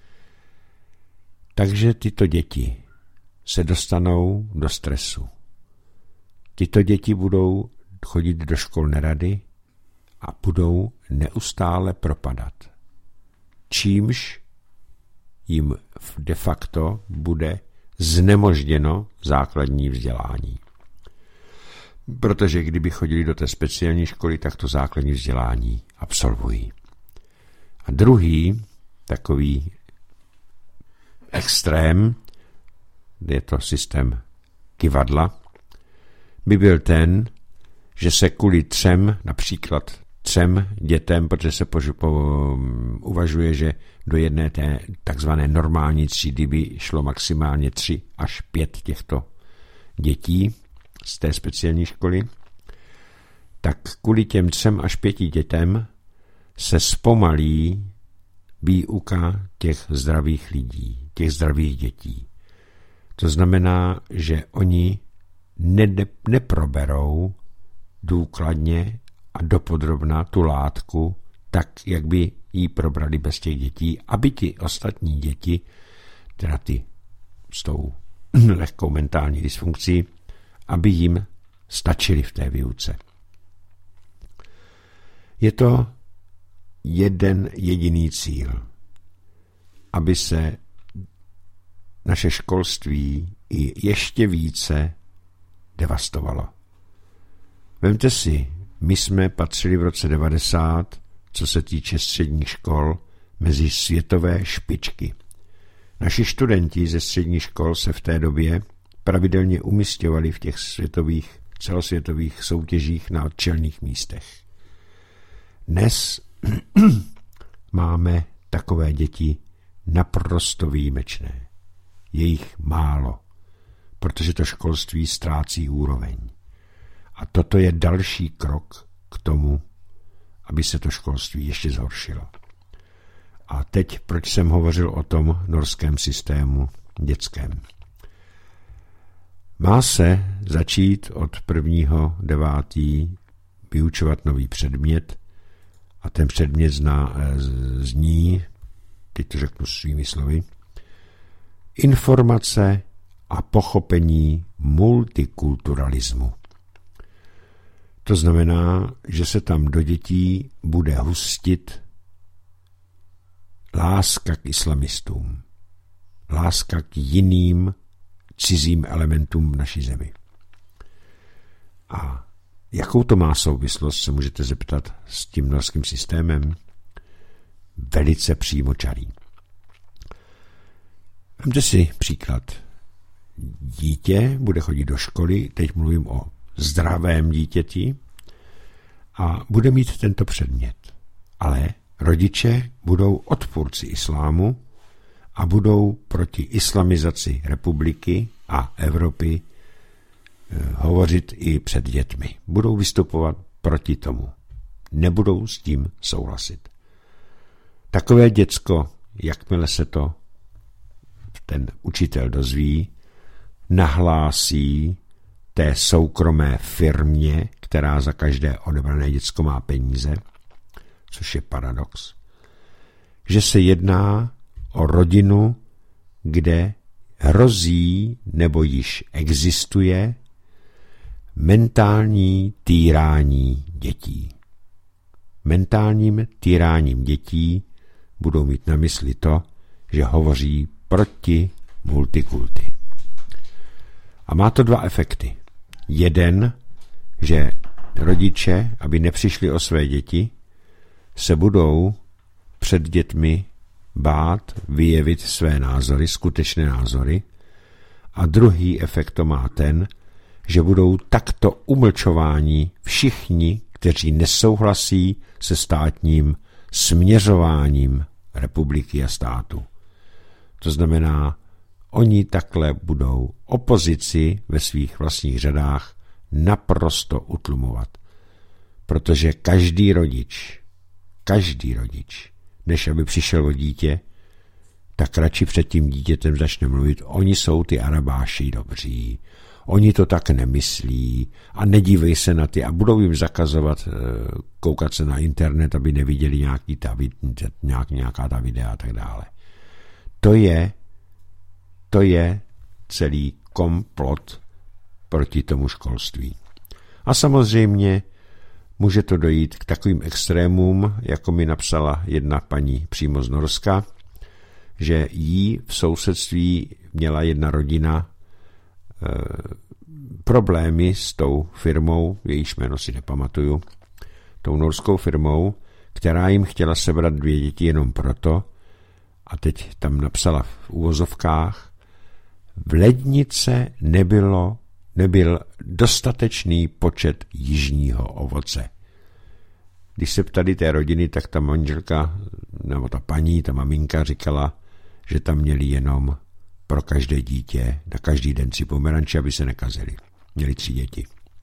Takže tyto děti se dostanou do stresu. Tyto děti budou chodit do škol nerady a budou neustále propadat. Čímž jim de facto bude znemožněno základní vzdělání. Protože kdyby chodili do té speciální školy, tak to základní vzdělání absolvují. A druhý takový extrém, je to systém kyvadla, by byl ten, že se kvůli například třem dětem, protože se uvažuje, že do jedné té takzvané normální třídy by šlo maximálně 3 až 5 těchto dětí z té speciální školy, tak kvůli těm 3 až 5 dětem se zpomalí výuka těch zdravých lidí, těch zdravých dětí. To znamená, že oni neproberou důkladně a dopodrobna tu látku tak, jak by ji probrali bez těch dětí, aby ti ostatní děti, teda ty s tou lehkou mentální dysfunkcí, aby jim stačili v té výuce. Je to jeden jediný cíl, aby se naše školství i ještě více devastovalo. Vemte si, my jsme patřili v roce 90, co se týče středních škol, mezi světové špičky. Naši studenti ze středních škol se v té době pravidelně umisťovali v těch celosvětových soutěžích na čelných místech. Dnes máme takové děti naprosto výjimečné. Je jich málo, protože to školství ztrácí úroveň. A toto je další krok k tomu, aby se to školství ještě zhoršilo. A teď, proč jsem hovořil o tom norském systému dětském? Má se začít od 1.9. vyučovat nový předmět a ten předmět zní, teď to řeknu svými slovy, informace a pochopení multikulturalismu. To znamená, že se tam do dětí bude hustit láska k islamistům, láska k jiným cizím elementům v naší zemi. A jakou to má souvislost, se můžete zeptat, s tím norským systémem? Velice přímočarý. Vemte si příklad. Dítě bude chodit do školy, teď mluvím o zdravém dítěti, a bude mít tento předmět. Ale rodiče budou odpůrci islámu a budou proti islamizaci republiky a Evropy hovořit i před dětmi. Budou vystupovat proti tomu. Nebudou s tím souhlasit. Takové děcko, jakmile se to ten učitel dozví, nahlásí té soukromé firmě, která za každé odebrané děcko má peníze, což je paradox, že se jedná o rodinu, kde hrozí nebo již existuje mentální týrání dětí. Mentálním týráním dětí budou mít na mysli to, že hovoří proti multikulty. A má to dva efekty. Jeden, že rodiče, aby nepřišli o své děti, se budou před dětmi bát vyjevit své názory, skutečné názory. A druhý efekt to má ten, že budou takto umlčováni všichni, kteří nesouhlasí se státním směřováním republiky a státu. To znamená, oni takhle budou opozici ve svých vlastních řadách naprosto utlumovat. Protože každý rodič, než aby přišel o dítě, tak radši před tím dítětem začne mluvit, oni jsou ty Arabáši dobří, oni to tak nemyslí a nedívej se na ty a budou jim zakazovat koukat se na internet, aby neviděli nějaká ta videa a tak dále. To je celý komplot proti tomu školství. A samozřejmě může to dojít k takovým extrémům, jako mi napsala jedna paní přímo z Norska, že jí v sousedství měla jedna rodina problémy s tou firmou, jejíž jméno si nepamatuju, tou norskou firmou, která jim chtěla sebrat 2 děti jenom proto, a teď tam napsala v uvozovkách, v lednice nebyl dostatečný počet jižního ovoce. Když se ptali té rodiny, tak ta manželka, nebo ta paní, ta maminka říkala, že tam měli jenom pro každé dítě na každý den 3 pomeranče, aby se nekazily. Měli 3 děti.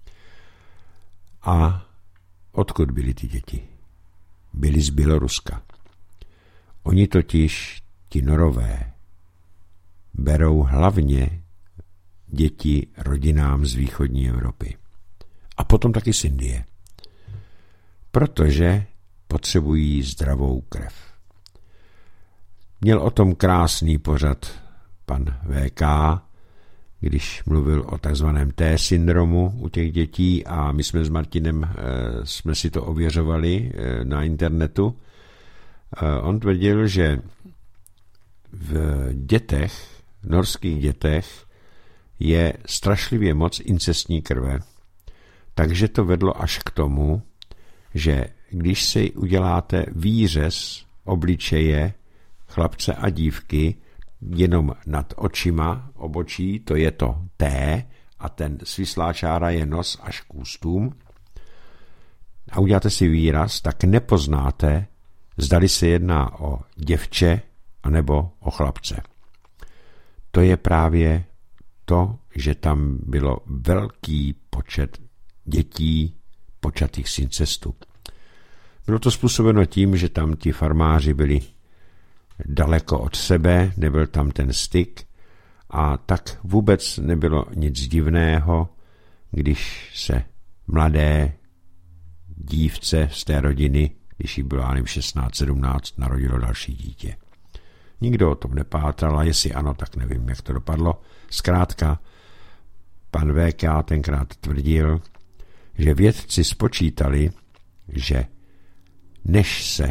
A odkud byly ty děti? Byly z Běloruska. Oni totiž, ti Norové, berou hlavně děti rodinám z východní Evropy. A potom taky z Indie. Protože potřebují zdravou krev. Měl o tom krásný pořad pan VK, když mluvil o takzvaném T-syndromu u těch dětí a my jsme s Martinem jsme si to ověřovali na internetu. On tvrdil, že v norských dětech je strašlivě moc incestní krve, takže to vedlo až k tomu, že když si uděláte výřez obličeje chlapce a dívky jenom nad očima, obočí, to je to T, a ten svislá čára je nos až k ústům, a uděláte si výraz, tak nepoznáte, zdali se jedná o děvče anebo o chlapce. To je právě to, že tam bylo velký počet dětí počatých z incestu. Bylo to způsobeno tím, že tam ti farmáři byli daleko od sebe, nebyl tam ten styk a tak vůbec nebylo nic divného, když se mladé dívce z té rodiny, když jí bylo 16-17, narodilo další dítě. Nikdo o tom nepátral a jestli ano, tak nevím, jak to dopadlo. Zkrátka, pan VK tenkrát tvrdil, že vědci spočítali, že než se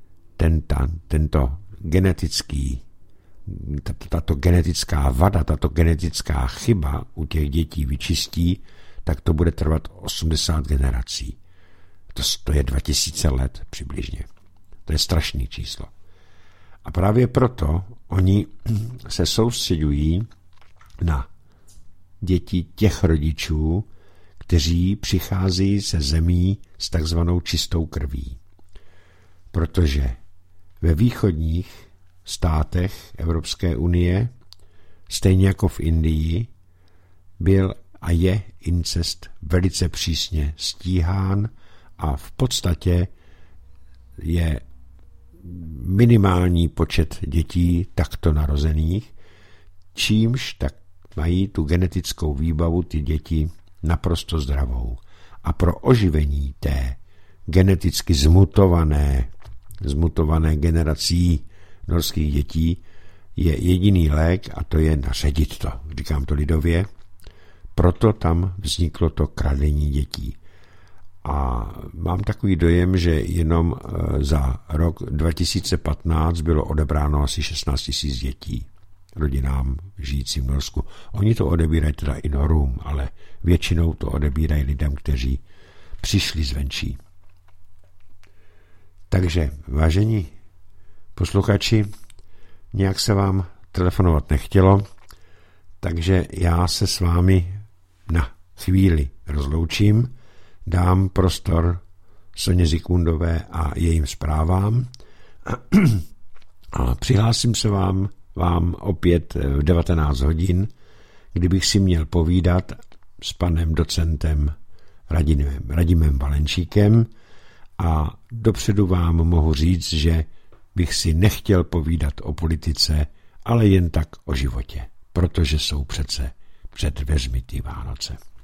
tato genetická vada, tato genetická chyba u těch dětí vyčistí, tak to bude trvat 80 generací. To je 2000 let přibližně. To je strašný číslo. A právě proto oni se soustředují na děti těch rodičů, kteří přicházejí ze zemí s takzvanou čistou krví. Protože ve východních státech Evropské unie, stejně jako v Indii, byl a je incest velice přísně stíhán a v podstatě je minimální počet dětí takto narozených, čímž tak mají tu genetickou výbavu ty děti naprosto zdravou. A pro oživení té geneticky zmutované generací norských dětí je jediný lék a to je naředit to. Říkám to lidově. Proto tam vzniklo to kradení dětí. A mám takový dojem, že jenom za rok 2015 bylo odebráno asi 16 000 dětí rodinám žijícím v Norsku. Oni to odebírají teda i Norům, ale většinou to odebírají lidem, kteří přišli zvenčí. Takže, vážení posluchači, nějak se vám telefonovat nechtělo, takže já se s vámi na chvíli rozloučím, dám prostor Soně Zikmundové a jejím zprávám a přihlásím se vám opět v 19 hodin, kdybych si měl povídat s panem docentem Radimem Valenčíkem a dopředu vám mohu říct, že bych si nechtěl povídat o politice, ale jen tak o životě, protože jsou přece před dveřmi ty Vánoce.